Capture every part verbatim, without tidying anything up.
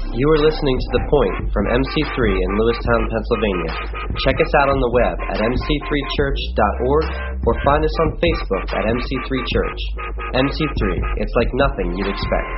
You are listening to The Point from M C three in Lewistown, Pennsylvania. Check us out on the web at m c three church dot org or find us on Facebook at M C three Church. M C three, it's like nothing you'd expect.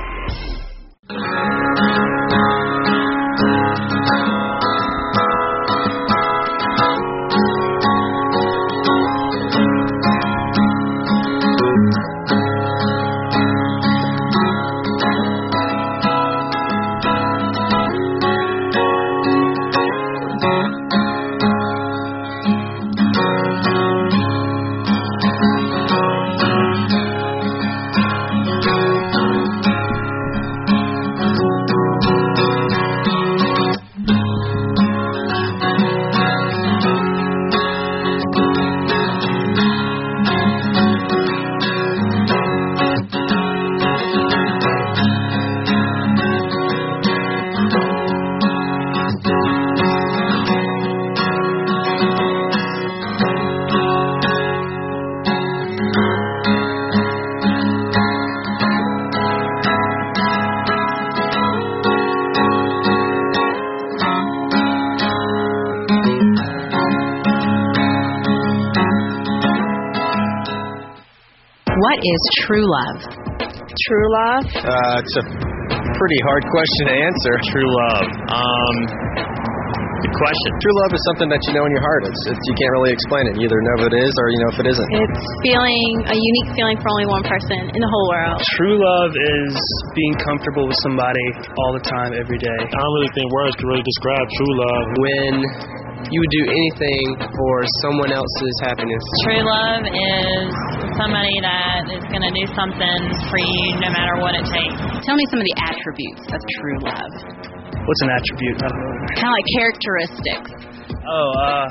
What is true love? True love? Uh, it's a pretty hard question to answer. True love. Um, good question. True love is something that you know in your heart. It's, it's you can't really explain it. You either know if it is or you know if it isn't. It's feeling, a unique feeling for only one person in the whole world. True love is being comfortable with somebody all the time, every day. I don't really think words can really describe true love. When you would do anything for someone else's happiness. True love is somebody that is going to do something for you no matter what it takes. Tell me some of the attributes of true love. What's an attribute? I don't know. Kind of like characteristics. Oh, uh,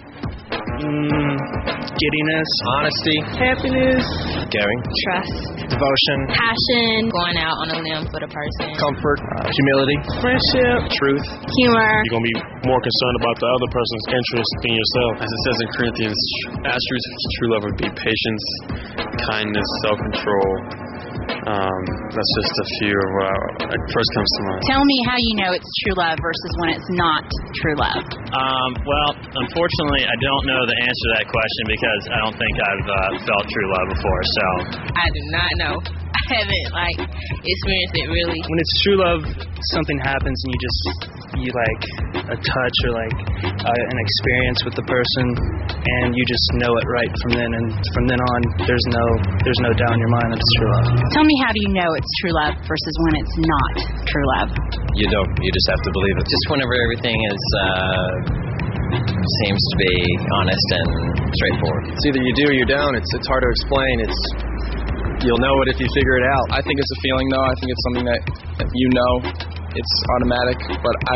mm, giddiness, honesty, happiness, caring, Trust, devotion, passion, Going out on a limb for the person. comfort, uh, humility, friendship, truth, humor. You're going to be more concerned about the other person's interest than yourself. As it says in Corinthians, attributes of true love would be patience, kindness, self-control. Um, that's just a few of what uh, first comes to mind. Tell me how you know it's true love versus when it's not true love. Um, well, unfortunately, I don't know the answer to that question because I don't think I've uh, felt true love before. So I do not know. I haven't, like, experienced it really. When it's true love, something happens and you just, you like a touch or like uh, an experience with the person and you just know it right from then, and from then on there's no there's no doubt in your mind that it's true love. Tell me, how do you know it's true love versus when it's not true love? You don't. You just have to believe it. Just whenever everything is, uh, seems to be honest and straightforward. It's either you do or you don't. It's it's hard to explain. It's you'll know it if you figure it out. I think it's a feeling, though. I think it's something that, that you know. It's automatic. But I,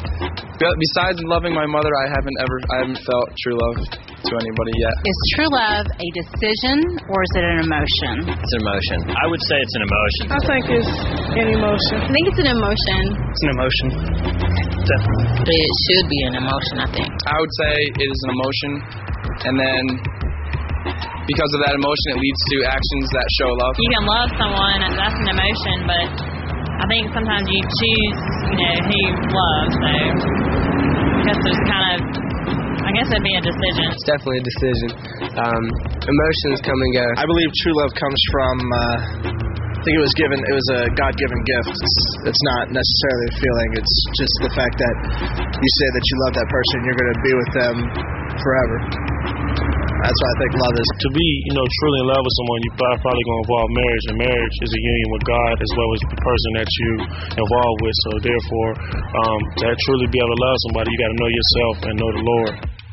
besides loving my mother, I haven't ever, I haven't felt true love to anybody yet. Is true love a decision or is it an emotion? It's an emotion. I would say it's an emotion. I think it's an emotion. I think it's an emotion. It's an emotion. Definitely. It should be an emotion, I think. I would say it is an emotion, and then because of that emotion, it leads to actions that show love. You can love someone, and that's an emotion, but I think sometimes you choose, you know, who you love, so I guess there's kind of, I guess it'd be a decision. It's definitely a decision. Um, emotions come and go. I believe true love comes from, uh, I think it was given, it was a God-given gift. It's, it's not necessarily a feeling. It's just the fact that you say that you love that person, you're going to be with them forever. That's what I think love is. To be, you know, truly in love with someone, you probably going to involve marriage, and marriage is a union with God as well as the person that you involved with. So therefore, um, to truly be able to love somebody, you got to know yourself and know the Lord.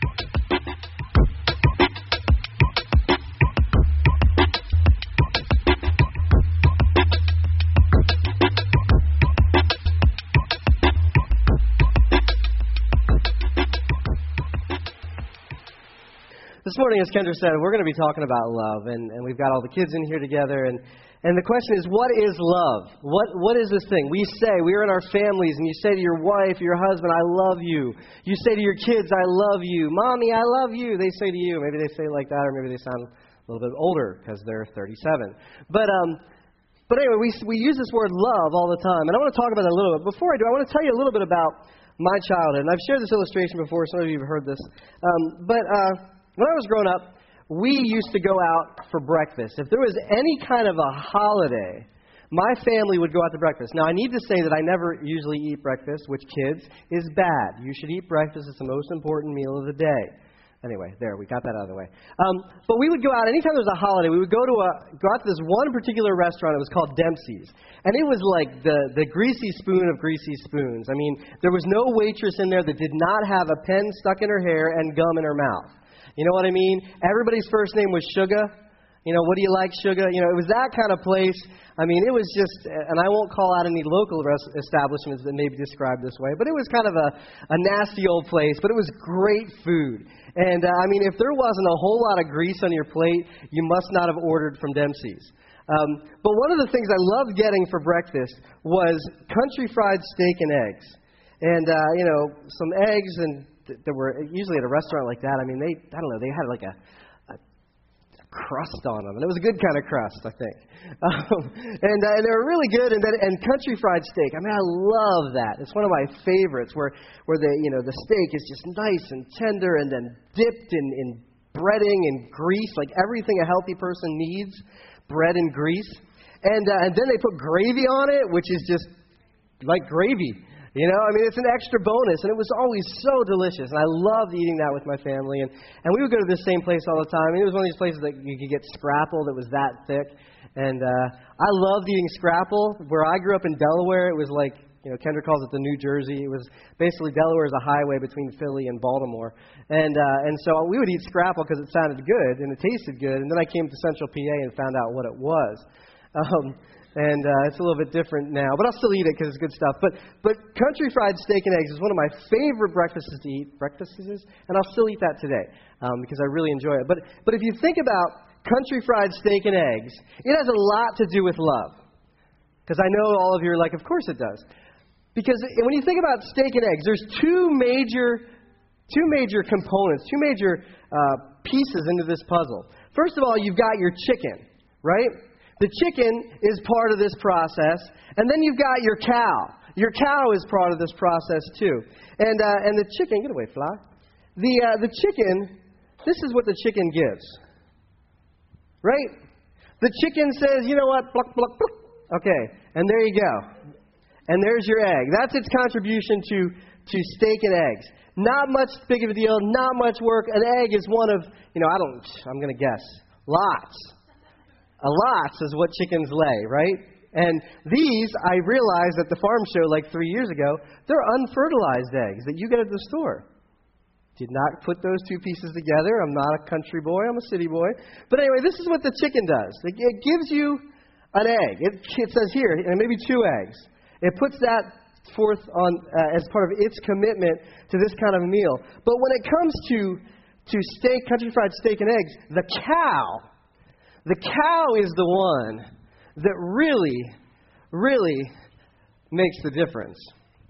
This morning, as Kendra said, we're going to be talking about love, and, and we've got all the kids in here together, and, and the question is, what is love? What What is this thing? We say, we're in our families, and you say to your wife, your husband, I love you. You say to your kids, I love you. Mommy, I love you. They say to you. Maybe they say it like that, or maybe they sound a little bit older because they're thirty-seven. But um, But anyway, we we use this word love all the time, and I want to talk about that a little bit. Before I do, I want to tell you a little bit about my childhood. And I've shared this illustration before. Some of you have heard this. Um, but uh, when I was growing up, we used to go out for breakfast. If there was any kind of a holiday, my family would go out to breakfast. Now, I need to say that I never usually eat breakfast, which, kids, is bad. You should eat breakfast. It's the most important meal of the day. Anyway, there, we got that out of the way. Um, but we would go out, anytime there was a holiday, we would go to a, go out to this one particular restaurant. It was called Dempsey's. And it was like the, the greasy spoon of greasy spoons. I mean, there was no waitress in there that did not have a pen stuck in her hair and gum in her mouth. You know what I mean? Everybody's first name was Sugar. You know, what do you like, Sugar? You know, it was that kind of place. I mean, it was just, and I won't call out any local res- establishments that may be described this way, but it was kind of a, a nasty old place, but it was great food. And, uh, I mean, if there wasn't a whole lot of grease on your plate, you must not have ordered from Dempsey's. Um, but one of the things I loved getting for breakfast was country fried steak and eggs. And, uh, you know, some eggs, and th- there were, usually at a restaurant like that, I mean, they, I don't know, they had like a, crust on them, and it was a good kind of crust, I think. Um, and, uh, and they were really good. And then and country fried steak. I mean, I love that. It's one of my favorites, where where the you know the steak is just nice and tender, and then dipped in, in breading and grease, like everything a healthy person needs, bread and grease. And uh, and then they put gravy on it, which is just like gravy. You know, I mean, it's an extra bonus, and it was always so delicious, and I loved eating that with my family, and, and we would go to this same place all the time. I mean, it was one of these places that you could get scrapple that was that thick, and uh, I loved eating scrapple. Where I grew up in Delaware, it was like, you know, Kendra calls it the New Jersey. It was basically, Delaware is a highway between Philly and Baltimore, and uh, and so we would eat scrapple because it sounded good, and it tasted good, and then I came to Central P A and found out what it was. Um And uh, it's a little bit different now, but I'll still eat it because it's good stuff. But but country fried steak and eggs is one of my favorite breakfasts to eat. Breakfasts, and I'll still eat that today um, because I really enjoy it. But but if you think about country fried steak and eggs, it has a lot to do with love. Because I know all of you are like, of course it does. Because when you think about steak and eggs, there's two major two major components, two major uh, pieces into this puzzle. First of all, you've got your chicken, right? The chicken is part of this process, and then you've got your cow. Your cow is part of this process too, and uh, and the chicken. Get away, fly. The uh, the chicken. This is what the chicken gives, right? The chicken says, you know what? Pluck, pluck, pluck. Okay, and there you go, and there's your egg. That's its contribution to to steak and eggs. Not much big of a deal. Not much work. An egg is one of, you know, I don't. I'm going to guess. Lots. A lot is what chickens lay, right? And these, I realized at the farm show like three years ago, they're unfertilized eggs that you get at the store. Did not put those two pieces together. I'm not a country boy. I'm a city boy. But anyway, this is what the chicken does. It, it gives you an egg. It, it says here, and maybe two eggs. It puts that forth on uh, as part of its commitment to this kind of a meal. But when it comes to, to steak, country fried steak and eggs, the cow... The cow is the one that really, really makes the difference.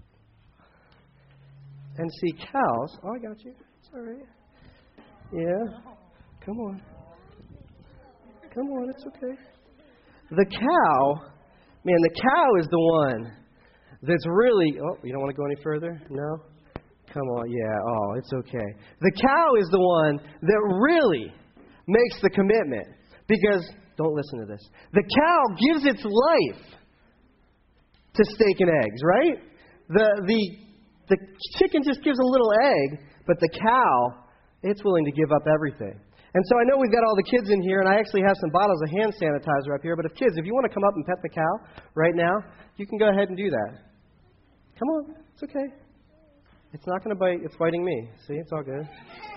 And see, cows... Oh, I got you. It's all right. Yeah. Come on. Come on, it's okay. The cow... Man, the cow is the one that's really... Oh, you don't want to go any further? No? Come on, yeah. Oh, it's okay. The cow is the one that really makes the commitment. Because, don't listen to this, the cow gives its life to steak and eggs, right? The the the chicken just gives a little egg, but the cow, it's willing to give up everything. And so I know we've got all the kids in here, and I actually have some bottles of hand sanitizer up here, but if kids, if you want to come up and pet the cow right now, you can go ahead and do that. Come on, it's okay. It's not going to bite, it's biting me. See, it's all good.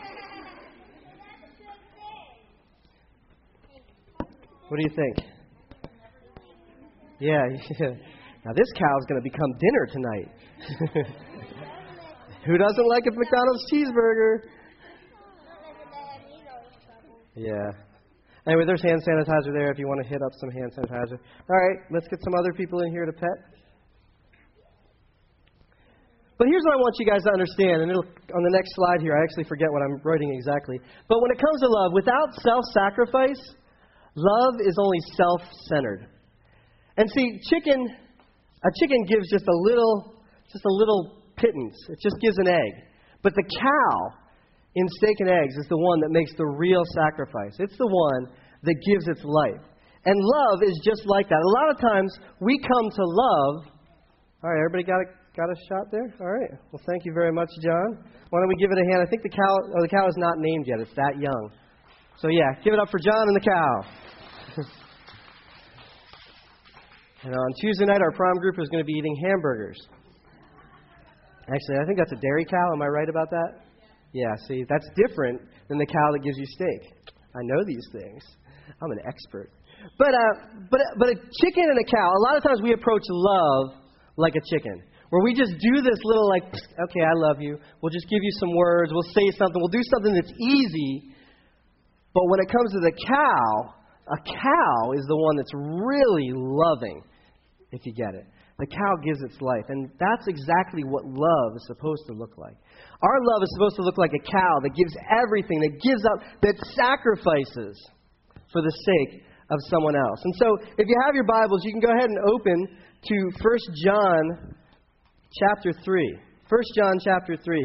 What do you think? Yeah, yeah. Now this cow's going to become dinner tonight. Who doesn't like a McDonald's cheeseburger? Yeah. Anyway, there's hand sanitizer there if you want to hit up some hand sanitizer. All right, let's get some other people in here to pet. But here's what I want you guys to understand, and it'll, on the next slide here, I actually forget what I'm writing exactly. But when it comes to love, without self-sacrifice, love is only self-centered. And see, chicken, a chicken gives just a little, just a little pittance. It just gives an egg. But the cow in steak and eggs is the one that makes the real sacrifice. It's the one that gives its life. And love is just like that. A lot of times we come to love. All right, everybody got a, got a shot there? All right. Well, thank you very much, John. Why don't we give it a hand? I think the cow, oh, the cow is not named yet. It's that young. So, yeah, give it up for John and the cow. And on Tuesday night, our prom group is going to be eating hamburgers. Actually, I think that's a dairy cow. Am I right about that? Yeah, see, that's different than the cow that gives you steak. I know these things. I'm an expert. But uh, but but a chicken and a cow, a lot of times we approach love like a chicken, where we just do this little like, okay, I love you. We'll just give you some words. We'll say something. We'll do something that's easy. But when it comes to the cow, a cow is the one that's really loving, if you get it. The cow gives its life, and that's exactly what love is supposed to look like. Our love is supposed to look like a cow that gives everything, that gives up, that sacrifices for the sake of someone else. And so, if you have your Bibles, you can go ahead and open to First John chapter three. First John chapter three.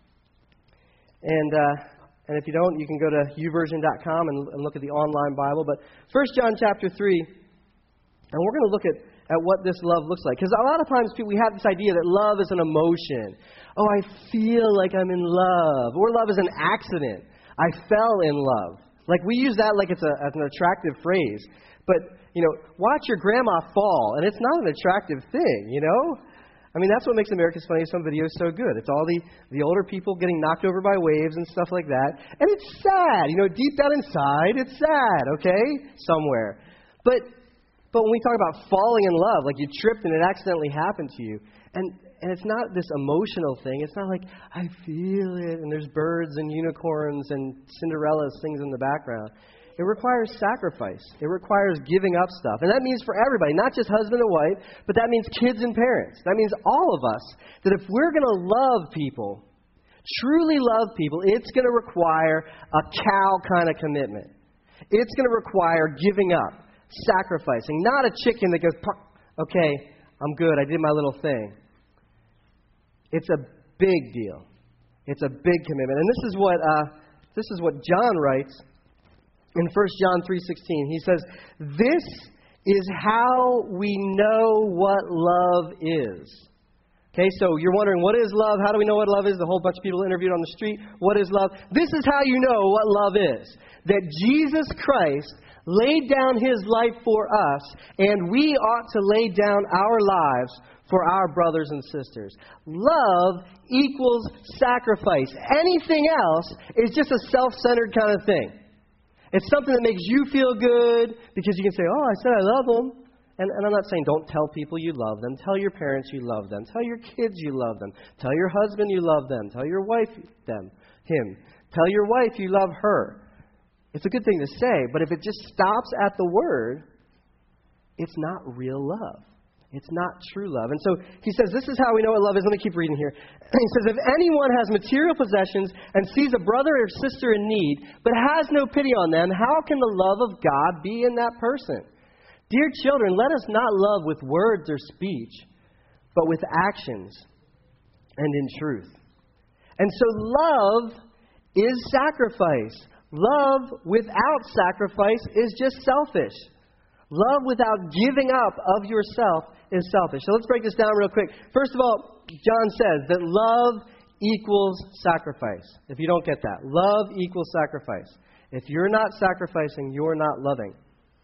And uh, and if you don't, you can go to u version dot com and, and look at the online Bible. But First John chapter three, and we're going to look at at what this love looks like. Because a lot of times people, we have this idea that love is an emotion. Oh, I feel like I'm in love. Or love is an accident. I fell in love. Like we use that like it's a, as an attractive phrase. But, you know, watch your grandma fall, and it's not an attractive thing, you know? I mean, that's what makes America's Funniest Home Videos so good. It's all the, the older people getting knocked over by waves and stuff like that. And it's sad. You know, deep down inside, it's sad, okay? Somewhere. But But when we talk about falling in love, like you tripped and it accidentally happened to you, and, and it's not this emotional thing. It's not like, I feel it, and there's birds and unicorns and Cinderella sings in the background. It requires sacrifice. It requires giving up stuff. And that means for everybody, not just husband and wife, but that means kids and parents. That means all of us, that if we're going to love people, truly love people, it's going to require a cow kind of commitment. It's going to require giving up. Sacrificing, not a chicken that goes, okay, I'm good, I did my little thing. It's a big deal. It's a big commitment. And this is what uh, this is what John writes in First John three sixteen. He says, this is how we know what love is. Okay, so you're wondering, what is love? How do we know what love is? A whole bunch of people interviewed on the street. What is love? This is how you know what love is. That Jesus Christ laid down His life for us, and we ought to lay down our lives for our brothers and sisters. Love equals sacrifice. Anything else is just a self-centered kind of thing. It's something that makes you feel good because you can say, oh, I said I love them. And, and I'm not saying don't tell people you love them. Tell your parents you love them. Tell your kids you love them. Tell your husband you love them. Tell your wife them, him. Tell your wife you love her. It's a good thing to say, but if it just stops at the word, it's not real love. It's not true love. And so he says, this is how we know what love is. Let me keep reading here. He says, if anyone has material possessions and sees a brother or sister in need, but has no pity on them, how can the love of God be in that person? Dear children, let us not love with words or speech, but with actions and in truth. And so love is sacrifice. Love without sacrifice is just selfish. Love without giving up of yourself is selfish. So let's break this down real quick. First of all, John says that love equals sacrifice. If you don't get that, love equals sacrifice. If you're not sacrificing, you're not loving.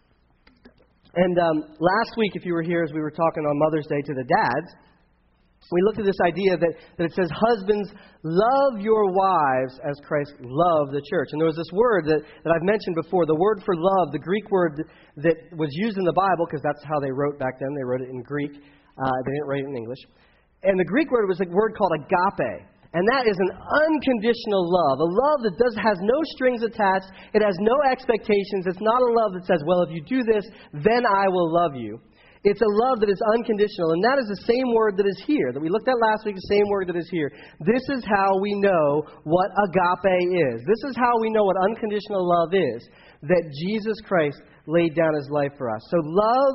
And um, last week, if you were here as we were talking on Mother's Day to the dads, we looked at this idea that, that it says, husbands, love your wives as Christ loved the church. And there was this word that, that I've mentioned before, the word for love, the Greek word that, that was used in the Bible, because that's how they wrote back then. They wrote it in Greek. Uh, they didn't write it in English. And the Greek word was a word called agape. And that is an unconditional love, a love that does has no strings attached. It has no expectations. It's not a love that says, well, if you do this, then I will love you. It's a love that is unconditional, and that is the same word that is here, that we looked at last week, the same word that is here. This is how we know what agape is. This is how we know what unconditional love is, that Jesus Christ laid down His life for us. So love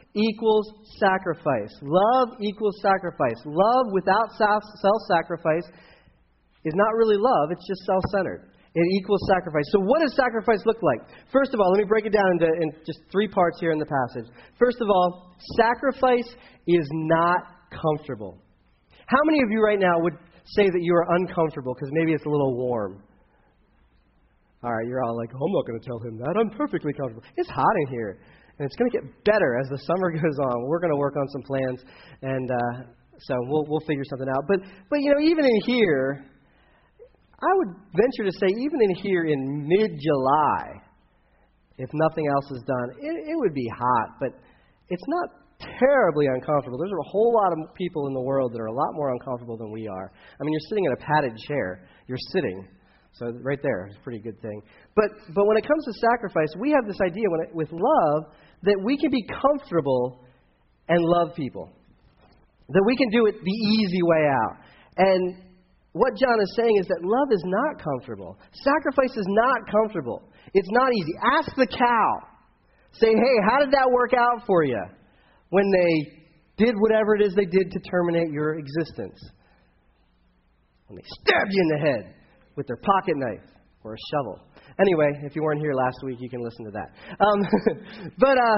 equals sacrifice. Love equals sacrifice. Love without self-sacrifice is not really love. It's just self-centered. It equals sacrifice. So what does sacrifice look like? First of all, let me break it down into in just three parts here in the passage. First of all, sacrifice is not comfortable. How many of you right now would say that you are uncomfortable because maybe it's a little warm? All right, you're all like, oh, I'm not going to tell him that. I'm perfectly comfortable. It's hot in here, and it's going to get better as the summer goes on. We're going to work on some plans, and uh, so we'll we'll figure something out. But but you know, even in here, I would venture to say, even in here in mid-July, if nothing else is done, it, it would be hot, but it's not terribly uncomfortable. There's a whole lot of people in the world that are a lot more uncomfortable than we are. I mean, you're sitting in a padded chair. You're sitting. So right there is a pretty good thing. But but when it comes to sacrifice, we have this idea when it, with love that we can be comfortable and love people. That we can do it the easy way out. And what John is saying is that love is not comfortable. Sacrifice is not comfortable. It's not easy. Ask the cow. Say, hey, how did that work out for you when they did whatever it is they did to terminate your existence? When they stabbed you in the head with their pocket knife or a shovel. Anyway, if you weren't here last week, you can listen to that. Um, but uh,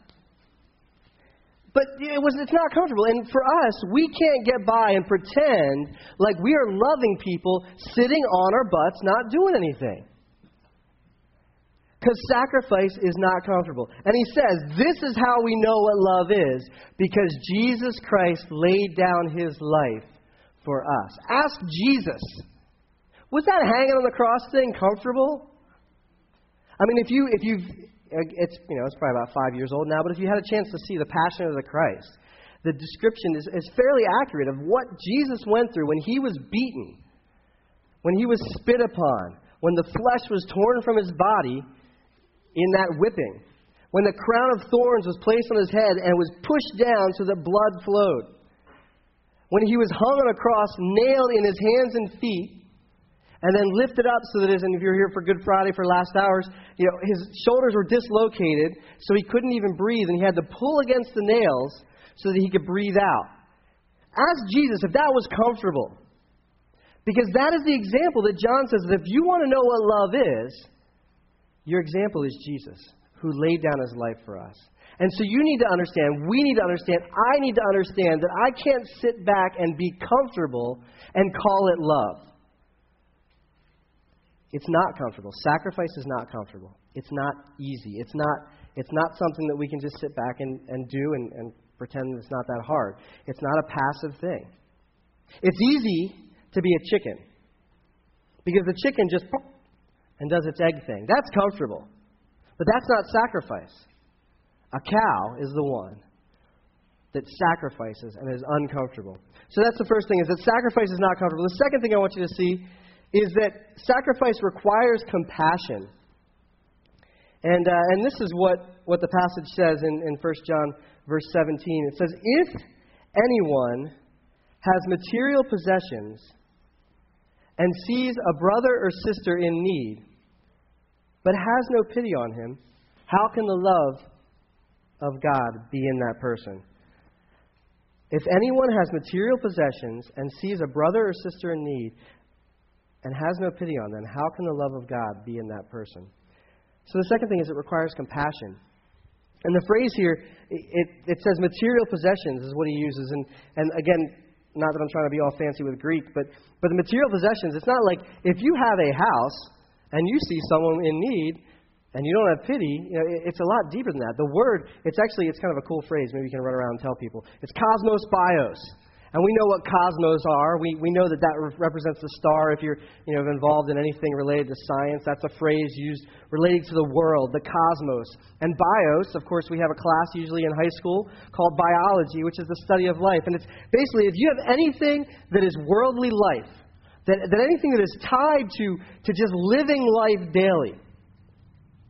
but it was it's not comfortable. And for us, we can't get by and pretend like we are loving people sitting on our butts, not doing anything. Because sacrifice is not comfortable. And he says, this is how we know what love is, because Jesus Christ laid down his life for us. Ask Jesus. Was that hanging on the cross thing comfortable? I mean, if you if you've it's you know it's probably about five years old now, but if you had a chance to see the Passion of the Christ, the description is, is fairly accurate of what Jesus went through when he was beaten, when he was spit upon, when the flesh was torn from his body in that whipping, when the crown of thorns was placed on his head and was pushed down so that blood flowed, when he was hung on a cross, nailed in his hands and feet, and then lifted up so that, as, and if you're here for Good Friday for last hours, you know, his shoulders were dislocated, so he couldn't even breathe, and he had to pull against the nails so that he could breathe out. Ask Jesus if that was comfortable. Because that is the example that John says that if you want to know what love is, your example is Jesus, who laid down his life for us. And so you need to understand, we need to understand, I need to understand that I can't sit back and be comfortable and call it love. It's not comfortable. Sacrifice is not comfortable. It's not easy. It's not it's not something that we can just sit back and, and do and, and pretend it's not that hard. It's not a passive thing. It's easy to be a chicken because the chicken just and does its egg thing. That's comfortable. But that's not sacrifice. A cow is the one that sacrifices and is uncomfortable. So that's the first thing, is that sacrifice is not comfortable. The second thing I want you to see is that sacrifice requires compassion. And uh, and this is what, what the passage says in, in First John verse seventeen. It says, if anyone has material possessions and sees a brother or sister in need, but has no pity on him, how can the love of God be in that person? If anyone has material possessions and sees a brother or sister in need, and has no pity on them, how can the love of God be in that person? So the second thing is it requires compassion. And the phrase here, it, it says material possessions is what he uses. And, and again, not that I'm trying to be all fancy with Greek, but, but the material possessions, it's not like if you have a house and you see someone in need and you don't have pity, you know, it, it's a lot deeper than that. The word, it's actually, it's kind of a cool phrase. Maybe you can run around and tell people. It's cosmos bios. And we know what cosmos are. We we know that that re- represents the star. If you're you know involved in anything related to science, that's a phrase used relating to the world, the cosmos. And bios, of course, we have a class usually in high school called biology, which is the study of life. And it's basically if you have anything that is worldly life, that, that anything that is tied to, to just living life daily,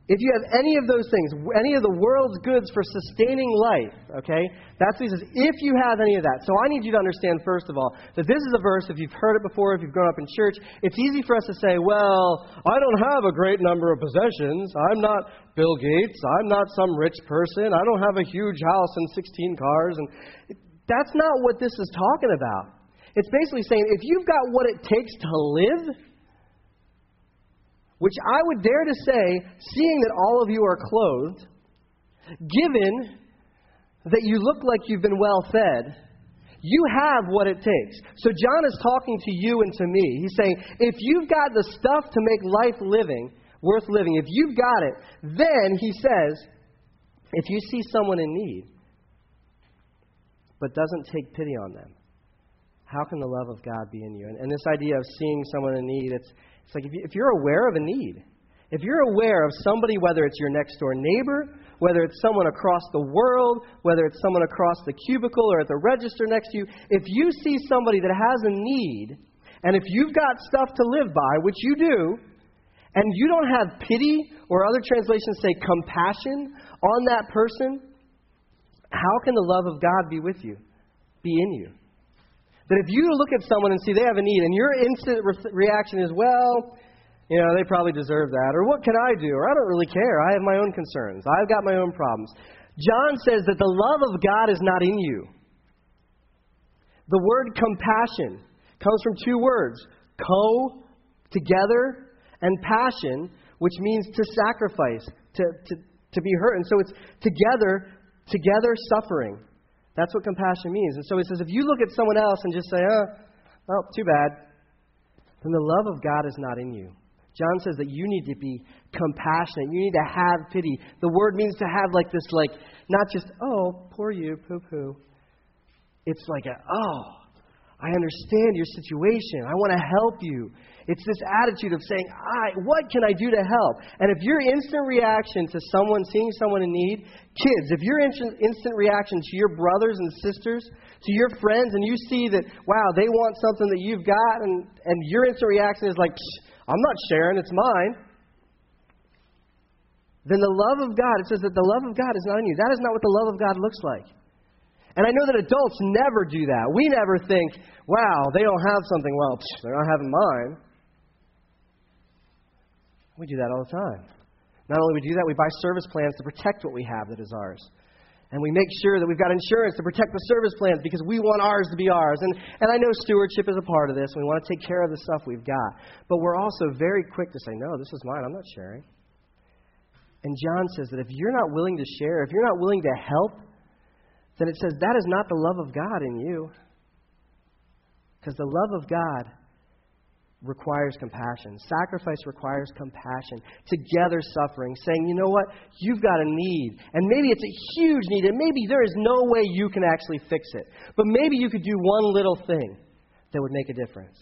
If you have any of those things, any of the world's goods for sustaining life, okay, that's what he says, if you have any of that. So I need you to understand, first of all, that this is a verse, if you've heard it before, if you've grown up in church, it's easy for us to say, well, I don't have a great number of possessions. I'm not Bill Gates. I'm not some rich person. I don't have a huge house and sixteen cars. And that's not what this is talking about. It's basically saying, if you've got what it takes to live, which I would dare to say, seeing that all of you are clothed, given that you look like you've been well fed, you have what it takes. So John is talking to you and to me. He's saying, if you've got the stuff to make life living, worth living, if you've got it, then, he says, if you see someone in need, but doesn't take pity on them, how can the love of God be in you? And, and this idea of seeing someone in need, it's It's like if, you, if you're aware of a need, if you're aware of somebody, whether it's your next door neighbor, whether it's someone across the world, whether it's someone across the cubicle or at the register next to you, if you see somebody that has a need, and if you've got stuff to live by, which you do, and you don't have pity, or other translations say compassion, on that person, how can the love of God be with you, be in you? That if you look at someone and see they have a need, and your instant re- reaction is, well, you know, they probably deserve that, or what can I do, or I don't really care, I have my own concerns, I've got my own problems. John says that the love of God is not in you. The word compassion comes from two words, co, together, and passion, which means to sacrifice, to, to, to be hurt. And so it's together, together suffering. That's what compassion means. And so he says, if you look at someone else and just say, oh, well, too bad, then the love of God is not in you. John says that you need to be compassionate. You need to have pity. The word means to have like this, like, not just, oh, poor you, poo-poo. It's like, a, oh, I understand your situation. I want to help you. It's this attitude of saying, I, what can I do to help? And if your instant reaction to someone, seeing someone in need, kids, if your instant, instant reaction to your brothers and sisters, to your friends, and you see that, wow, they want something that you've got, and, and your instant reaction is like, I'm not sharing, it's mine, then the love of God, it says that the love of God is not in you. That is not what the love of God looks like. And I know that adults never do that. We never think, wow, they don't have something. Well, they're not having mine. We do that all the time. Not only do we do that, we buy service plans to protect what we have that is ours. And we make sure that we've got insurance to protect the service plans because we want ours to be ours. And, and I know stewardship is a part of this. We want to take care of the stuff we've got. But we're also very quick to say, no, this is mine. I'm not sharing. And John says that if you're not willing to share, if you're not willing to help, then it says that is not the love of God in you. Because the love of God requires compassion. Sacrifice requires compassion. Together suffering, saying, you know what, you've got a need. And maybe it's a huge need, and maybe there is no way you can actually fix it. But maybe you could do one little thing that would make a difference.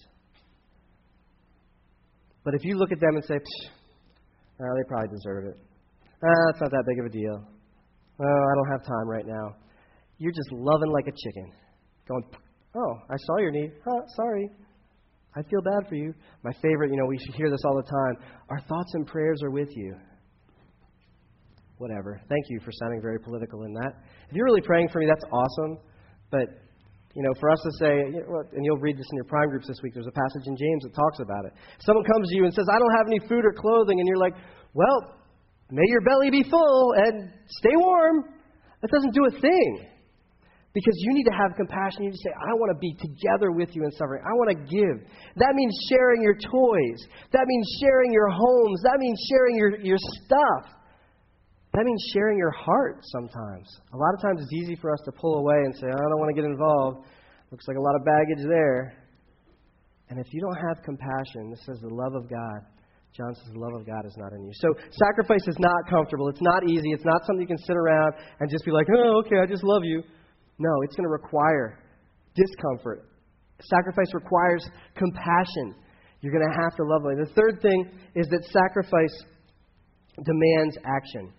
But if you look at them and say, oh, they probably deserve it. Ah, it's not that big of a deal. Oh, I don't have time right now. You're just loving like a chicken. Going, oh, I saw your need. Huh, sorry. I feel bad for you. My favorite, you know, we should hear this all the time. Our thoughts and prayers are with you. Whatever. Thank you for sounding very political in that. If you're really praying for me, that's awesome. But, you know, for us to say, and you'll read this in your prime groups this week, there's a passage in James that talks about it. Someone comes to you and says, I don't have any food or clothing. And you're like, well, may your belly be full and stay warm. That doesn't do a thing. Because you need to have compassion. You need to say, I want to be together with you in suffering. I want to give. That means sharing your toys. That means sharing your homes. That means sharing your, your stuff. That means sharing your heart sometimes. A lot of times it's easy for us to pull away and say, I don't want to get involved. Looks like a lot of baggage there. And if you don't have compassion, this says the love of God. John says the love of God is not in you. So sacrifice is not comfortable. It's not easy. It's not something you can sit around and just be like, oh, okay, I just love you. No, it's going to require discomfort. Sacrifice requires compassion. You're going to have to love them. The third thing is that sacrifice demands action.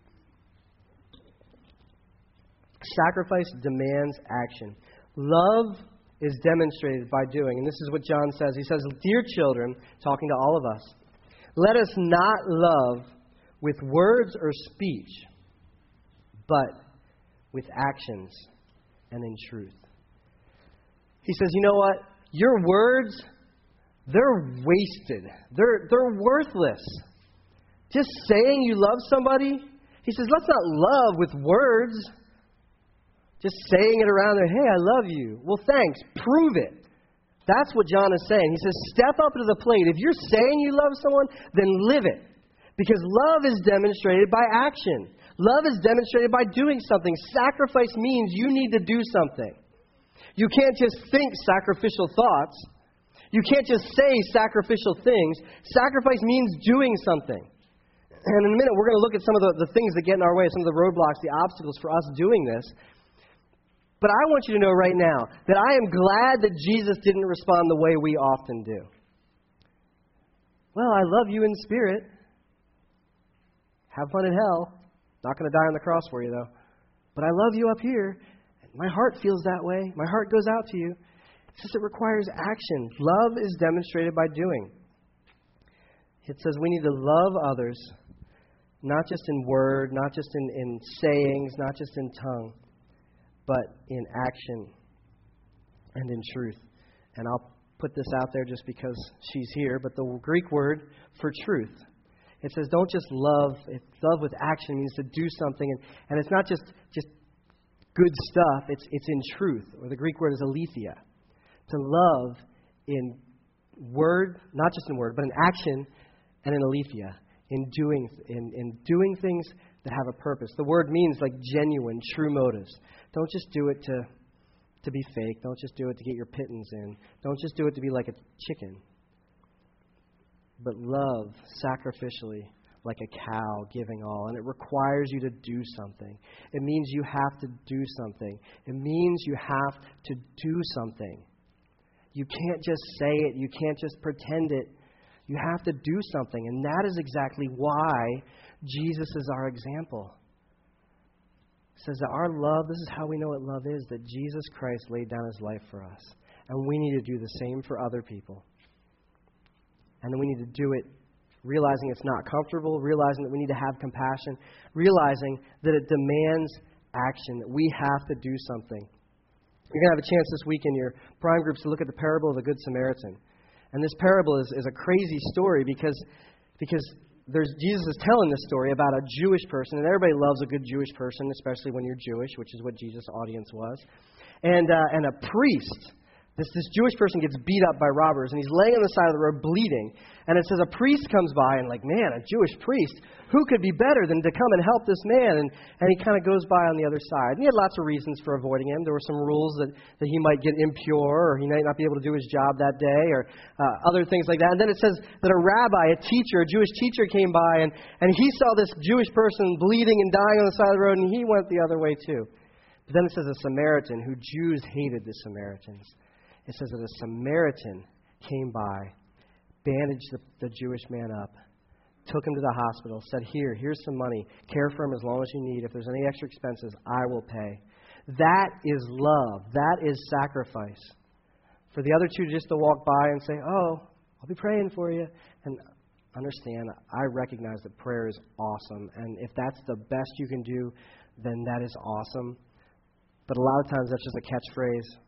Sacrifice demands action. Love is demonstrated by doing. And this is what John says. He says, dear children, talking to all of us, let us not love with words or speech, but with actions and in truth. He says, you know what? Your words, they're wasted. They're, they're worthless. Just saying you love somebody, he says, let's not love with words. Just saying it around there, hey, I love you. Well, thanks. Prove it. That's what John is saying. He says, step up to the plate. If you're saying you love someone, then live it. Because love is demonstrated by action. Love is demonstrated by doing something. Sacrifice means you need to do something. You can't just think sacrificial thoughts. You can't just say sacrificial things. Sacrifice means doing something. And in a minute, we're going to look at some of the, the things that get in our way, some of the roadblocks, the obstacles for us doing this. But I want you to know right now that I am glad that Jesus didn't respond the way we often do. Well, I love you in spirit. Have fun in hell. Not going to die on the cross for you, though. But I love you up here. My heart feels that way. My heart goes out to you. It's just it requires action. Love is demonstrated by doing. It says we need to love others, not just in word, not just in, in sayings, not just in tongue, but in action and in truth. And I'll put this out there just because she's here, but the Greek word for truth, it says don't just love. It, love with action means to do something, and, and it's not just, just good stuff. It's, it's in truth, or the Greek word is aletheia. To love in word, not just in word, but in action and in aletheia, in doing, in, in doing things that have a purpose. The word means like genuine, true motives. Don't just do it to, to be fake. Don't just do it to get your pittance in. Don't just do it to be like a chicken. But love sacrificially like a cow giving all. And it requires you to do something. It means you have to do something. It means you have to do something. You can't just say it. You can't just pretend it. You have to do something. And that is exactly why Jesus is our example. It says that our love, this is how we know what love is, that Jesus Christ laid down his life for us. And we need to do the same for other people. And then we need to do it realizing it's not comfortable, realizing that we need to have compassion, realizing that it demands action, that we have to do something. You're going to have a chance this week in your prime groups to look at the parable of the Good Samaritan. And this parable is, is a crazy story because, because there's, Jesus is telling this story about a Jewish person, and everybody loves a good Jewish person, especially when you're Jewish, which is what Jesus' audience was. And, uh, and a priest. This, this Jewish person gets beat up by robbers, and he's laying on the side of the road bleeding. And it says a priest comes by, and like, man, a Jewish priest, who could be better than to come and help this man? And, and he kind of goes by on the other side. And he had lots of reasons for avoiding him. There were some rules that, that he might get impure, or he might not be able to do his job that day, or uh, other things like that. And then it says that a rabbi, a teacher, a Jewish teacher came by, and, and he saw this Jewish person bleeding and dying on the side of the road, and he went the other way too. But then it says a Samaritan, who Jews hated the Samaritans. It says that a Samaritan came by, bandaged the, the Jewish man up, took him to the hospital, said, here, here's some money. Care for him as long as you need. If there's any extra expenses, I will pay. That is love. That is sacrifice. For the other two just to walk by and say, oh, I'll be praying for you. And understand, I recognize that prayer is awesome. And if that's the best you can do, then that is awesome. But a lot of times that's just a catchphrase.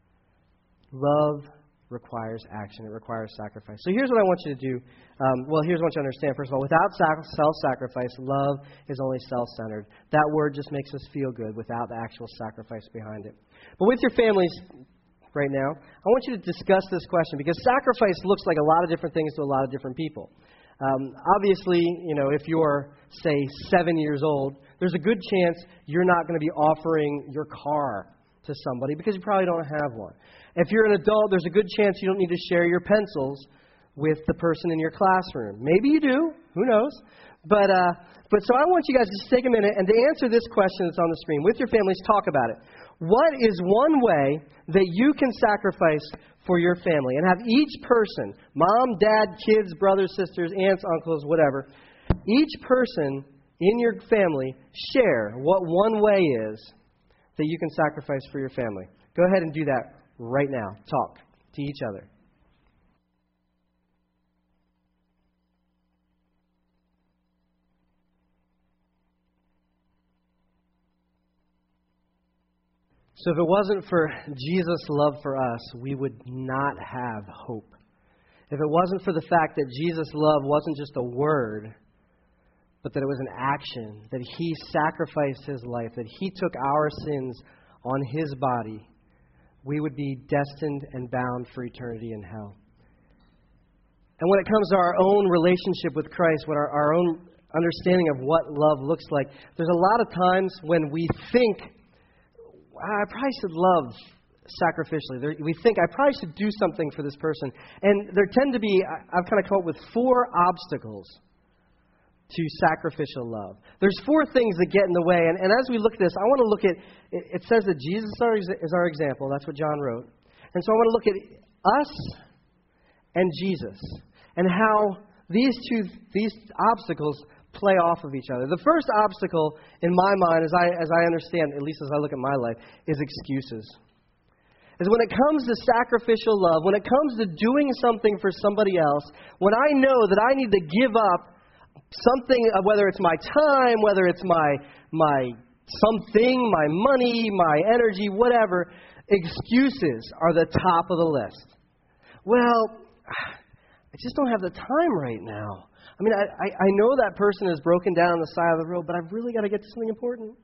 Love requires action. It requires sacrifice. So here's what I want you to do. Um, well, here's what I want you to understand. First of all, without sac- self-sacrifice, love is only self-centered. That word just makes us feel good without the actual sacrifice behind it. But with your families right now, I want you to discuss this question because sacrifice looks like a lot of different things to a lot of different people. Um, obviously, you know, if you're, say, seven years old, there's a good chance you're not going to be offering your car to somebody because you probably don't have one. If you're an adult, there's a good chance you don't need to share your pencils with the person in your classroom. Maybe you do. Who knows? But uh, but so I want you guys to just take a minute and to answer this question that's on the screen. With your families, talk about it. What is one way that you can sacrifice for your family? And have each person, mom, dad, kids, brothers, sisters, aunts, uncles, whatever, each person in your family share what one way is that you can sacrifice for your family. Go ahead and do that right now. Talk to each other. So if it wasn't for Jesus' love for us, we would not have hope. If it wasn't for the fact that Jesus' love wasn't just a word, but that it was an action, that He sacrificed His life, that He took our sins on His body, we would be destined and bound for eternity in hell. And when it comes to our own relationship with Christ, what our, our own understanding of what love looks like, there's a lot of times when we think, I probably should love sacrificially. There, we think, I probably should do something for this person. And there tend to be, I've kind of come up with four obstacles to sacrificial love. There's four things that get in the way. And, and as we look at this, I want to look at, it, it says that Jesus is our example. That's what John wrote. And so I want to look at us and Jesus and how these two, these obstacles play off of each other. The first obstacle in my mind, as I as I understand, at least as I look at my life, is excuses. Is when it comes to sacrificial love, when it comes to doing something for somebody else, when I know that I need to give up something, whether it's my time, whether it's my my something, my money, my energy, whatever, excuses are the top of the list. Well, I just don't have the time right now. I mean, I, I, I know that person is broken down on the side of the road, but I've really got to get to something important.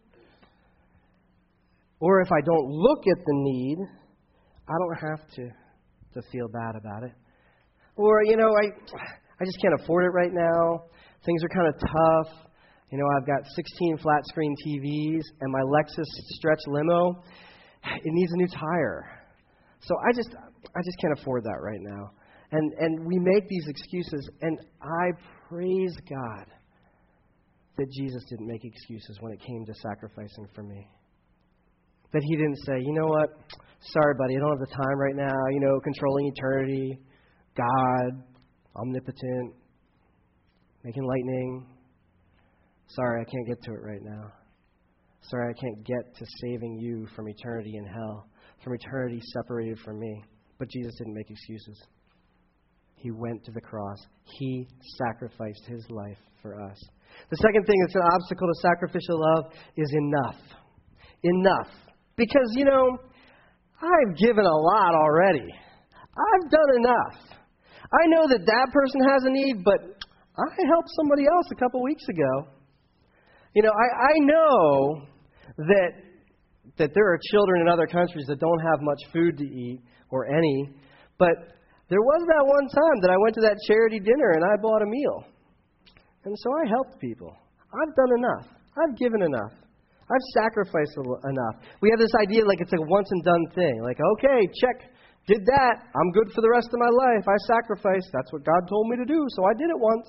Or if I don't look at the need, I don't have to to feel bad about it. Or, you know, I I just can't afford it right now. Things are kind of tough. You know, I've got sixteen flat screen T Vs and my Lexus stretch limo. It needs a new tire. So I just I just can't afford that right now. And and we make these excuses, and I praise God that Jesus didn't make excuses when it came to sacrificing for me. That He didn't say, you know what, sorry, buddy, I don't have the time right now, you know, controlling eternity, God, omnipotent, making lightning. Sorry, I can't get to it right now. Sorry, I can't get to saving you from eternity in hell, from eternity separated from me. But Jesus didn't make excuses. He went to the cross. He sacrificed His life for us. The second thing that's an obstacle to sacrificial love is enough. Enough. Because, you know, I've given a lot already. I've done enough. I know that that person has a need, but I helped somebody else a couple weeks ago. You know, I, I know that that there are children in other countries that don't have much food to eat, or any, but there was that one time that I went to that charity dinner and I bought a meal. And so I helped people. I've done enough. I've given enough. I've sacrificed enough. We have this idea like it's a once and done thing. Like, okay, check, did that. I'm good for the rest of my life. I sacrificed. That's what God told me to do, so I did it once.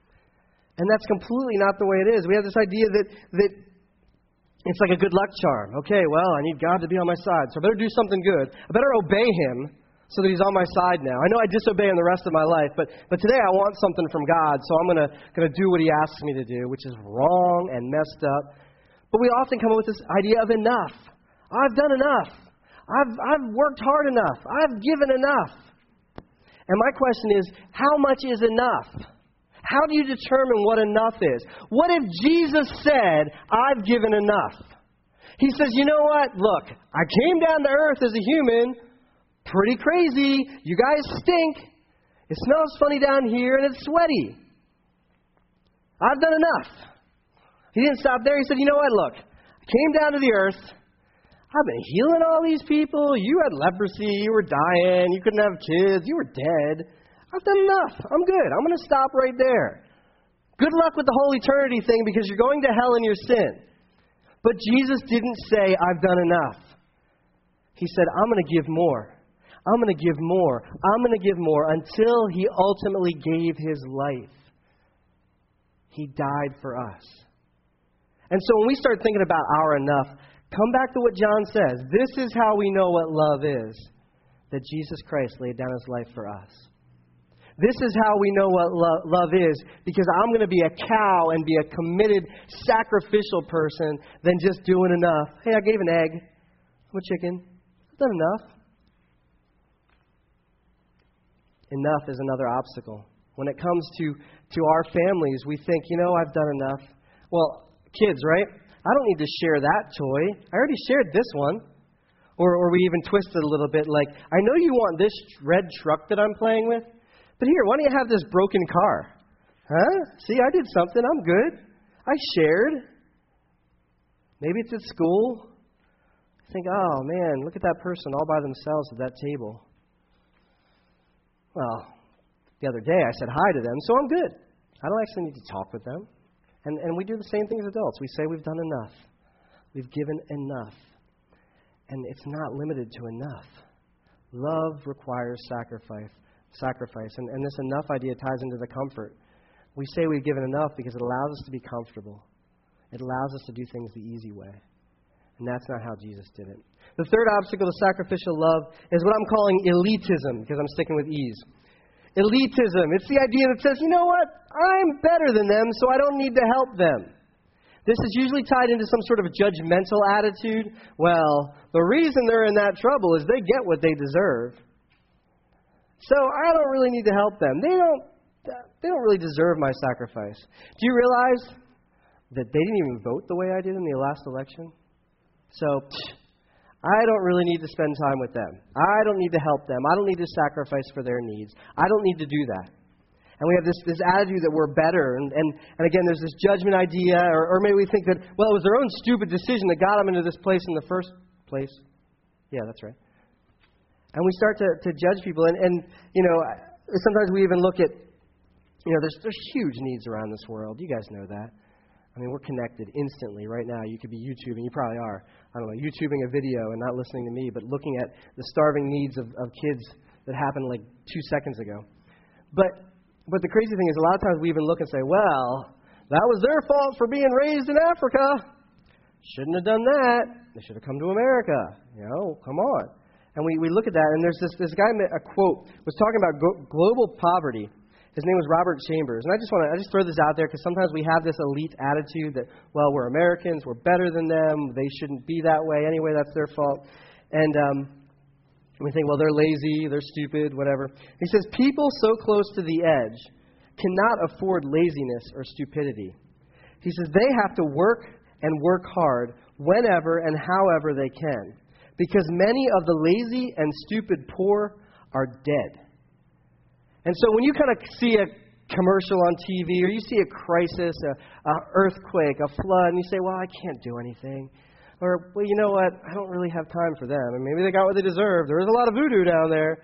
And that's completely not the way it is. We have this idea that that it's like a good luck charm. Okay, well, I need God to be on my side, so I better do something good. I better obey Him so that He's on my side now. I know I disobey Him the rest of my life, but but today I want something from God, so I'm gonna gonna do what He asks me to do, which is wrong and messed up. But we often come up with this idea of enough. I've done enough. I've I've worked hard enough. I've given enough. And my question is, how much is enough? How do you determine what enough is? What if Jesus said, I've given enough? He says, you know what? Look, I came down to earth as a human. Pretty crazy. You guys stink. It smells funny down here and it's sweaty. I've done enough. He didn't stop there. He said, you know what? Look, I came down to the earth. I've been healing all these people. You had leprosy. You were dying. You couldn't have kids. You were dead. I've done enough. I'm good. I'm going to stop right there. Good luck with the whole eternity thing because you're going to hell in your sin. But Jesus didn't say, I've done enough. He said, I'm going to give more. I'm going to give more. I'm going to give more until He ultimately gave His life. He died for us. And so when we start thinking about our enough, come back to what John says. This is how we know what love is. That Jesus Christ laid down His life for us. This is how we know what lo- love is, because I'm going to be a cow and be a committed, sacrificial person than just doing enough. Hey, I gave an egg. I'm a chicken. I've done enough. Enough is another obstacle. When it comes to, to our families, we think, you know, I've done enough. Well, kids, right? I don't need to share that toy. I already shared this one. Or, or we even twist it a little bit like, I know you want this red truck that I'm playing with, but here, why don't you have this broken car? Huh? See, I did something. I'm good. I shared. Maybe it's at school. I think, oh, man, look at that person all by themselves at that table. Well, the other day I said hi to them, so I'm good. I don't actually need to talk with them. And, and we do the same thing as adults. We say we've done enough. We've given enough. And it's not limited to enough. Love requires sacrifice. Sacrifice. And, and this enough idea ties into the comfort. We say we've given enough because it allows us to be comfortable. It allows us to do things the easy way. And that's not how Jesus did it. The third obstacle to sacrificial love is what I'm calling elitism, because I'm sticking with ease. Elitism. It's the idea that says, you know what? I'm better than them, so I don't need to help them. This is usually tied into some sort of a judgmental attitude. Well, the reason they're in that trouble is they get what they deserve. So I don't really need to help them. They don't, they don't really deserve my sacrifice. Do you realize that they didn't even vote the way I did in the last election? So I don't really need to spend time with them. I don't need to help them. I don't need to sacrifice for their needs. I don't need to do that. And we have this, this attitude that we're better. And, and, and again, there's this judgment idea, or, or maybe we think that, well, it was their own stupid decision that got them into this place in the first place. Yeah, that's right. And we start to, to judge people. And, and, you know, sometimes we even look at, you know, there's, there's huge needs around this world. You guys know that. I mean, we're connected instantly right now. You could be YouTubing. You probably are. I don't know, YouTubing a video and not listening to me, but looking at the starving needs of, of kids that happened like two seconds ago. But but the crazy thing is, a lot of times we even look and say, well, that was their fault for being raised in Africa. Shouldn't have done that. They should have come to America. You know, come on. And we, we look at that, and there's this, this guy, a quote, was talking about go, global poverty. His name was Robert Chambers. And I just want to I just throw this out there because sometimes we have this elite attitude that, well, we're Americans, we're better than them, they shouldn't be that way anyway, that's their fault. And um, we think, well, they're lazy, they're stupid, whatever. He says, people so close to the edge cannot afford laziness or stupidity. He says they have to work and work hard whenever and however they can, because many of the lazy and stupid poor are dead. And so when you kind of see a commercial on T V or you see a crisis, a, a earthquake, a flood, and you say, well, I can't do anything. Or, well, you know what? I don't really have time for them. And maybe they got what they deserve. There is a lot of voodoo down there.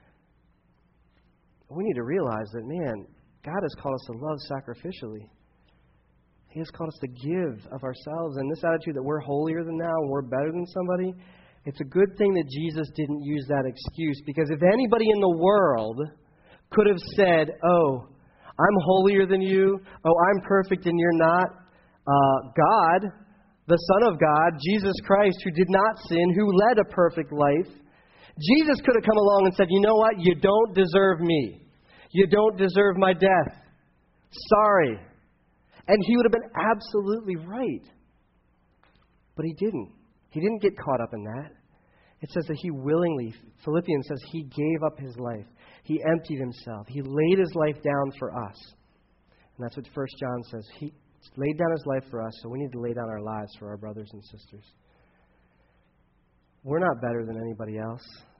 We need to realize that, man, God has called us to love sacrificially. He has called us to give of ourselves. And this attitude that we're holier than thou and we're better than somebody, it's a good thing that Jesus didn't use that excuse. Because if anybody in the world could have said, oh, I'm holier than you, oh, I'm perfect and you're not, uh, God, the Son of God, Jesus Christ, who did not sin, who led a perfect life, Jesus could have come along and said, you know what, you don't deserve me. You don't deserve my death. Sorry. And he would have been absolutely right. But he didn't. He didn't get caught up in that. It says that he willingly, Philippians says, he gave up his life. He emptied himself. He laid his life down for us. And that's what First John says. He laid down his life for us, so we need to lay down our lives for our brothers and sisters. We're not better than anybody else.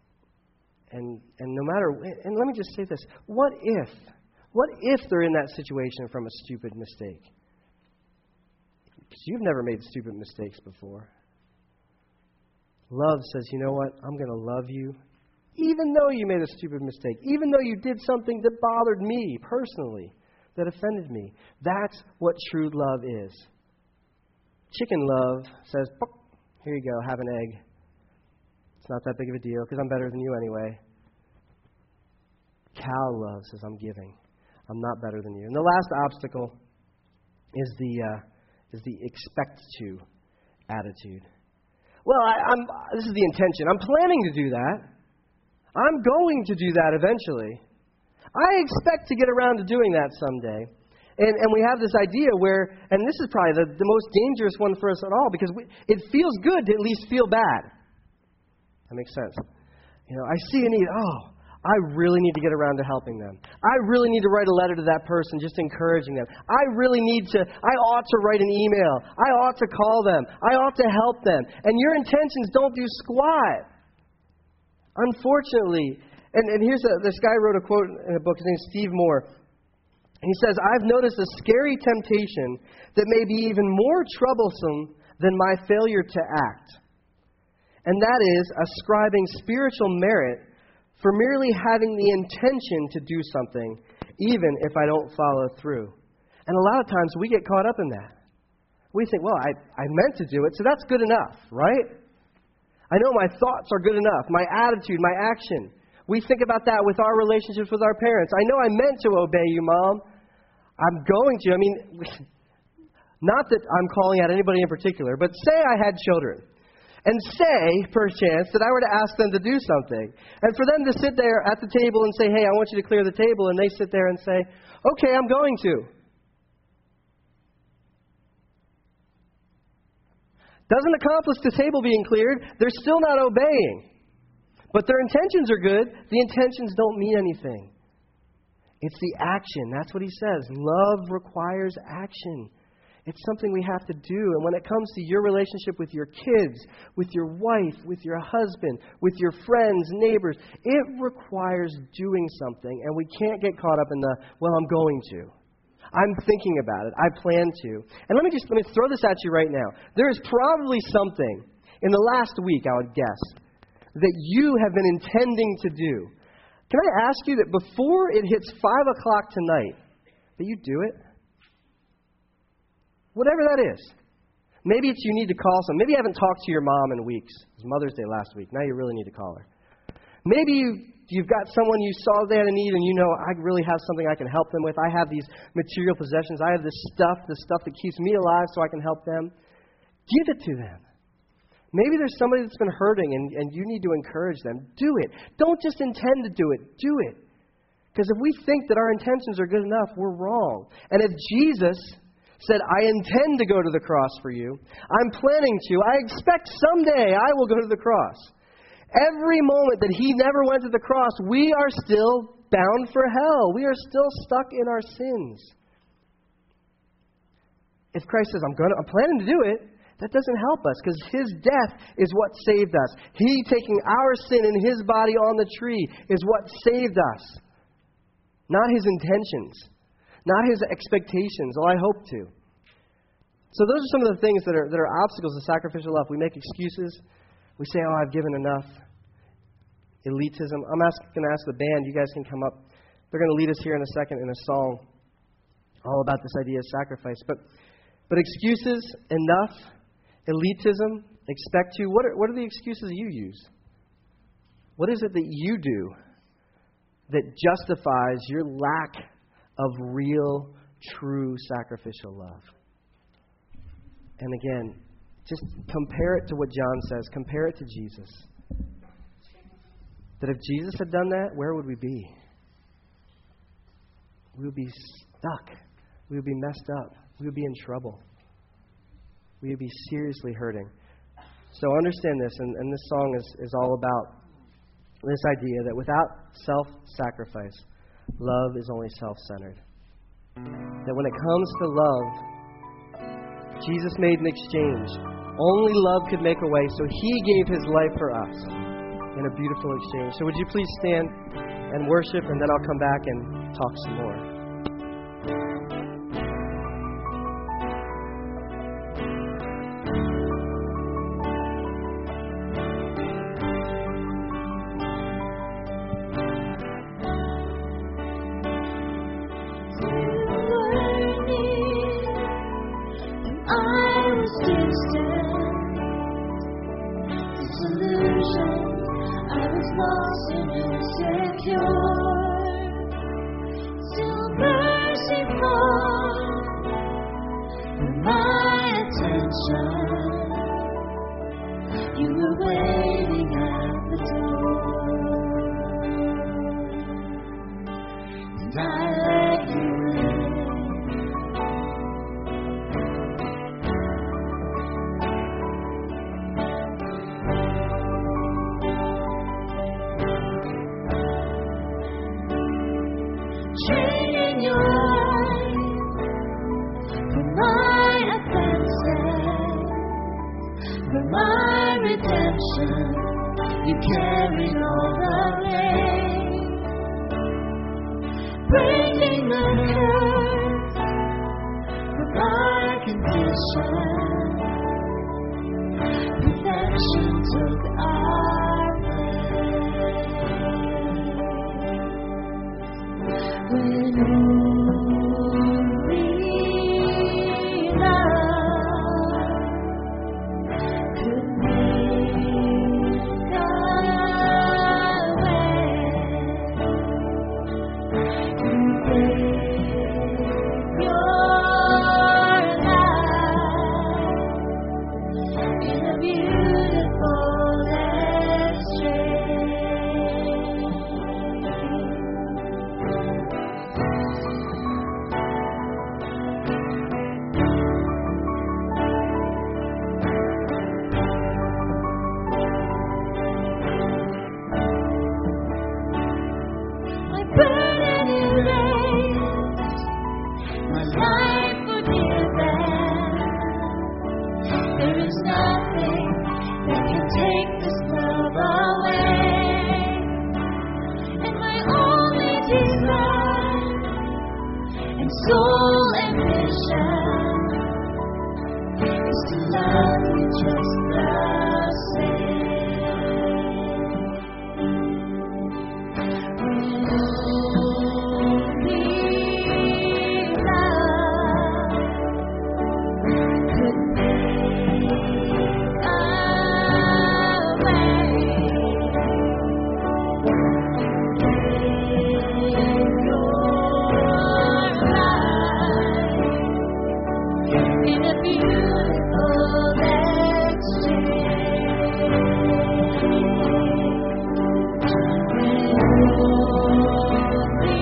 And and no matter, and let me just say this, what if, what if they're in that situation from a stupid mistake? Because you've never made stupid mistakes before. Love says, you know what, I'm going to love you, even though you made a stupid mistake, even though you did something that bothered me personally, that offended me. That's what true love is. Chicken love says, here you go, have an egg. It's not that big of a deal because I'm better than you anyway. Cow love says, I'm giving. I'm not better than you. And the last obstacle is the uh, is the expect to attitude. Well, I, I'm. This is the intention. I'm planning to do that. I'm going to do that eventually. I expect to get around to doing that someday. And and we have this idea where, and this is probably the, the most dangerous one for us at all, because we, it feels good to at least feel bad. That makes sense. You know, I see a need. Oh, I really need to get around to helping them. I really need to write a letter to that person, just encouraging them. I really need to, I ought to write an email. I ought to call them. I ought to help them. And your intentions don't do squat. Unfortunately, and, and here's a, this guy wrote a quote in a book, his name's Steve Moore. He says, I've noticed a scary temptation that may be even more troublesome than my failure to act. And that is ascribing spiritual merit for merely having the intention to do something, even if I don't follow through. And a lot of times we get caught up in that. We think, well, I, I meant to do it, so that's good enough, right? I know my thoughts are good enough, my attitude, my action. We think about that with our relationships with our parents. I know I meant to obey you, Mom. I'm going to. I mean, not that I'm calling out anybody in particular, but say I had children. And say, perchance, that I were to ask them to do something. And for them to sit there at the table and say, hey, I want you to clear the table. And they sit there and say, okay, I'm going to. Doesn't accomplish the table being cleared. They're still not obeying. But their intentions are good. The intentions don't mean anything. It's the action. That's what he says. Love requires action. It's something we have to do. And when it comes to your relationship with your kids, with your wife, with your husband, with your friends, neighbors, it requires doing something. And we can't get caught up in the, well, I'm going to. I'm thinking about it. I plan to. And let me just let me throw this at you right now. There is probably something in the last week, I would guess, that you have been intending to do. Can I ask you that before it hits five o'clock tonight, that you do it? Whatever that is. Maybe it's you need to call some. Maybe you haven't talked to your mom in weeks. It was Mother's Day last week. Now you really need to call her. Maybe you, you've got someone you saw they had a need and you know, I really have something I can help them with. I have these material possessions. I have this stuff, the stuff that keeps me alive so I can help them. Give it to them. Maybe there's somebody that's been hurting and, and you need to encourage them. Do it. Don't just intend to do it. Do it. Because if we think that our intentions are good enough, we're wrong. And if Jesus said, I intend to go to the cross for you. I'm planning to. I expect someday I will go to the cross. Every moment that he never went to the cross, we are still bound for hell. We are still stuck in our sins. If Christ says, I'm going to, I'm planning to do it, that doesn't help us because his death is what saved us. He taking our sin in his body on the tree is what saved us. Not his intentions. Not his expectations. Oh, I hope to. So those are some of the things that are that are obstacles to sacrificial love. We make excuses. We say, oh, I've given enough. Elitism. I'm going to ask the band. You guys can come up. They're going to lead us here in a second in a song all about this idea of sacrifice. But but excuses, enough, elitism, expect to. What are, what are the excuses you use? What is it that you do that justifies your lack of real, true sacrificial love? And again, just compare it to what John says. Compare it to Jesus. That if Jesus had done that, where would we be? We would be stuck. We would be messed up. We would be in trouble. We would be seriously hurting. So understand this, and, and this song is, is all about this idea that without self-sacrifice, love is only self-centered. That when it comes to love, Jesus made an exchange. Only love could make a way, so he gave his life for us in a beautiful exchange. So would you please stand and worship, and then I'll come back and talk some more. trading your life for my offenses, for my redemption. You carried all the weight, breaking the curse for my condition. Perfection took our place. When only love could make a way, you gave your life in a beautiful exchange. My burden is raised, my life forgiven. There is nothing that can take this love away. And my only desire and sole ambition is to love you just the same. When only love could make a way, gave your life in a beautiful exchange. When only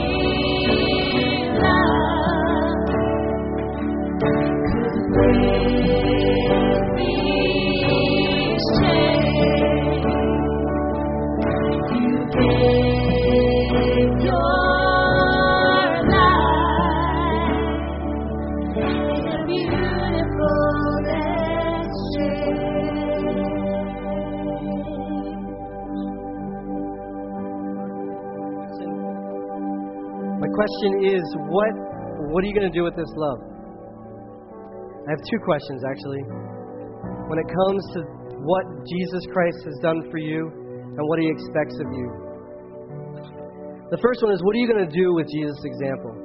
love could break these chains, you gave your life in a beautiful exchange. My question is, what what are you going to do with this love? I have two questions, actually. When it comes to what Jesus Christ has done for you and what He expects of you. The first one is, what are you going to do with Jesus' example?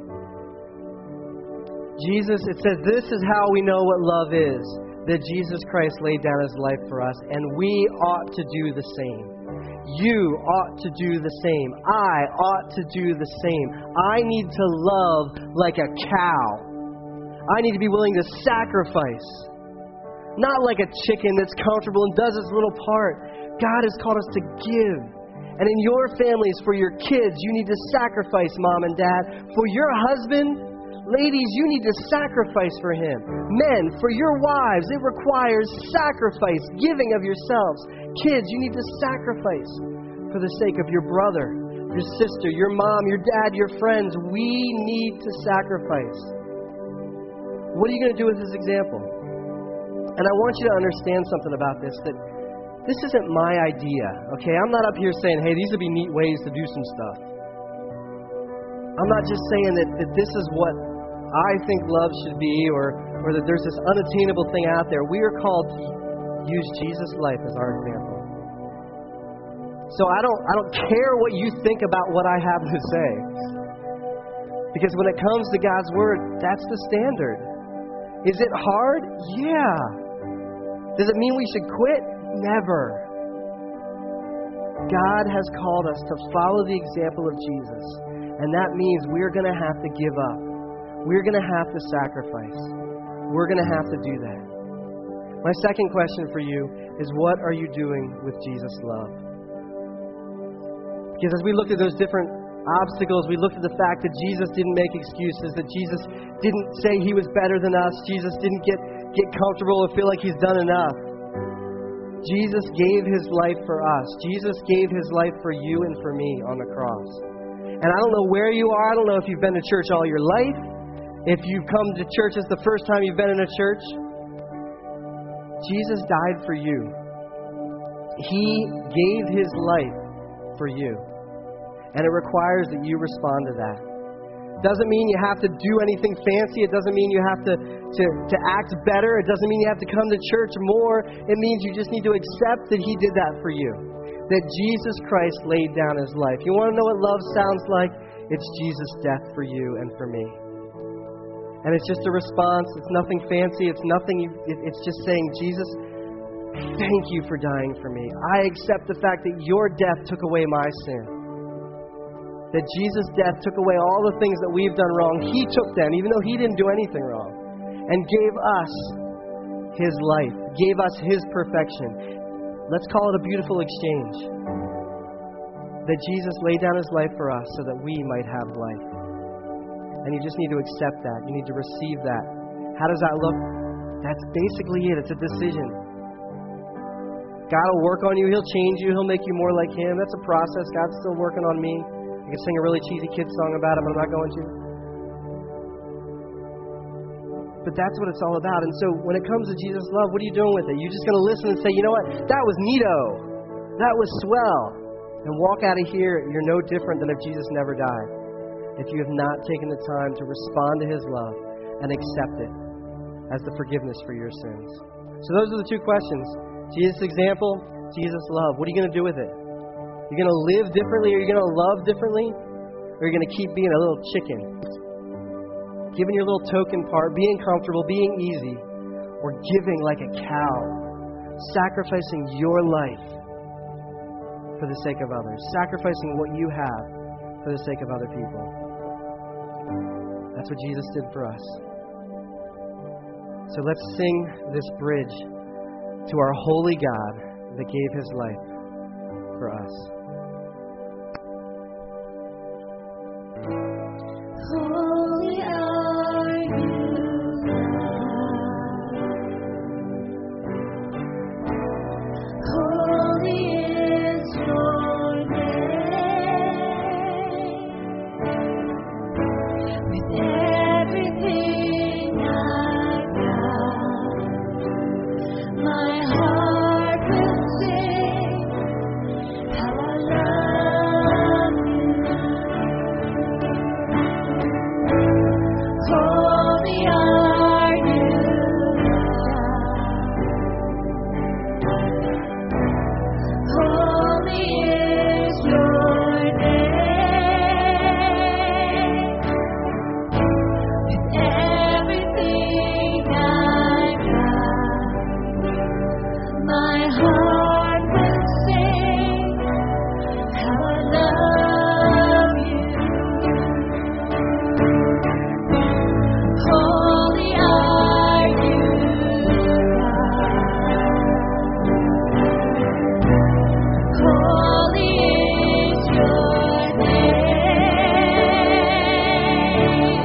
Jesus, it says, this is how we know what love is, that Jesus Christ laid down His life for us, and we ought to do the same. You ought to do the same. I ought to do the same. I need to love like a cow. I need to be willing to sacrifice. Not like a chicken that's comfortable and does its little part. God has called us to give. And in your families, for your kids, you need to sacrifice, mom and dad. For your husband, ladies, you need to sacrifice for him. Men, for your wives, it requires sacrifice, giving of yourselves. Kids, you need to sacrifice for the sake of your brother, your sister, your mom, your dad, your friends. We need to sacrifice. What are you going to do with this example? And I want you to understand something about this, that this isn't my idea, okay? I'm not up here saying, hey, these would be neat ways to do some stuff. I'm not just saying that, that this is what I think love should be, or, or that there's this unattainable thing out there. We are called to use Jesus' life as our example. So I don't, I don't care what you think about what I have to say. Because when it comes to God's Word, that's the standard. Is it hard? Yeah. Does it mean we should quit? Never. God has called us to follow the example of Jesus. And that means we're going to have to give up. We're going to have to sacrifice. We're going to have to do that. My second question for you is, what are you doing with Jesus' love? Because as we looked at those different obstacles, we looked at the fact that Jesus didn't make excuses, that Jesus didn't say He was better than us, Jesus didn't get, get comfortable or feel like He's done enough. Jesus gave His life for us. Jesus gave His life for you and for me on the cross. And I don't know where you are. I don't know if you've been to church all your life. If you've come to church, it's the first time you've been in a church. Jesus died for you. He gave His life for you. And it requires that you respond to that. It doesn't mean you have to do anything fancy. It doesn't mean you have to, to, to act better. It doesn't mean you have to come to church more. It means you just need to accept that He did that for you. That Jesus Christ laid down His life. You want to know what love sounds like? It's Jesus' death for you and for me. And it's just a response. It's nothing fancy. It's nothing. You, it, it's just saying, Jesus, thank you for dying for me. I accept the fact that your death took away my sin. That Jesus' death took away all the things that we've done wrong. He took them, even though He didn't do anything wrong, and gave us His life, gave us His perfection. Let's call it a beautiful exchange. That Jesus laid down His life for us so that we might have life. And you just need to accept that. You need to receive that. How does that look? That's basically it. It's a decision. God will work on you. He'll change you. He'll make you more like Him. That's a process. God's still working on me. I can sing a really cheesy kid song about it, but I'm not going to. But that's what it's all about. And so when it comes to Jesus' love, what are you doing with it? You're just going to listen and say, you know what? That was neato. That was swell. And walk out of here, you're no different than if Jesus never died. If you have not taken the time to respond to His love and accept it as the forgiveness for your sins. So those are the two questions. Jesus' example, Jesus' love. What are you going to do with it? You're going to live differently? Are you going to love differently? Or are you going to keep being a little chicken? Giving your little token part, being comfortable, being easy. Or giving like a cow. Sacrificing your life for the sake of others. Sacrificing what you have for the sake of other people. That's what Jesus did for us. So let's sing this bridge to our holy God that gave His life for us. Holy are you, God. Holy is your name. With everything I've got, my heart will sing how I love you. Holy are you, God. Holy is your name. With everything I've got, my heart will sing how I love you. Holy are you, God. Holy is your name.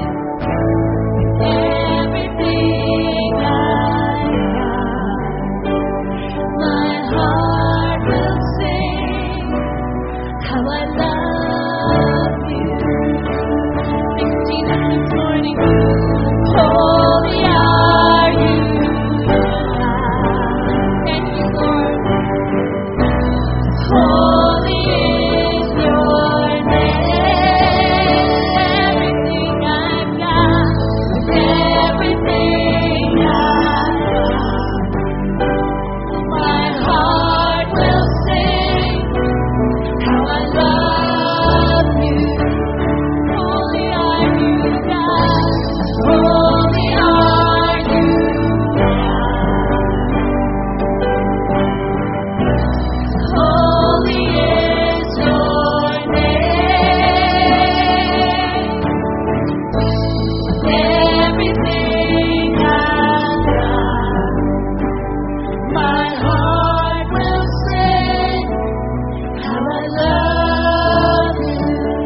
Everything I've got, my heart will sing how I love you. Thank Jesus this morning. Holy are you, God. Thank you, Lord. Holy is your name. Everything I've got, everything I've got, my heart will sing how I love you. Holy are you, God. Holy are you, God. Holy is your name. Everything I've got, my heart will sing how I love you.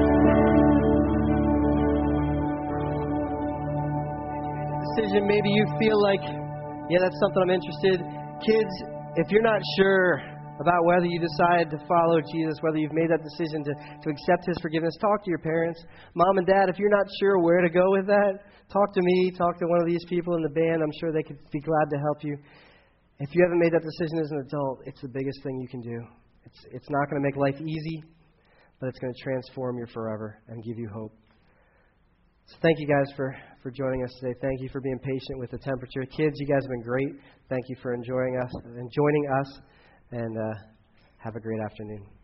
Decision, maybe you feel like, yeah, that's something I'm interested. Kids, if you're not sure about whether you decide to follow Jesus, whether you've made that decision to, to accept His forgiveness. Talk to your parents. Mom and Dad, if you're not sure where to go with that, talk to me, talk to one of these people in the band. I'm sure they could be glad to help you. If you haven't made that decision as an adult, it's the biggest thing you can do. It's, it's not going to make life easy, but it's going to transform you forever and give you hope. So thank you guys for, for joining us today. Thank you for being patient with the temperature. Kids, you guys have been great. Thank you for enjoying us and joining us. And uh, have a great afternoon.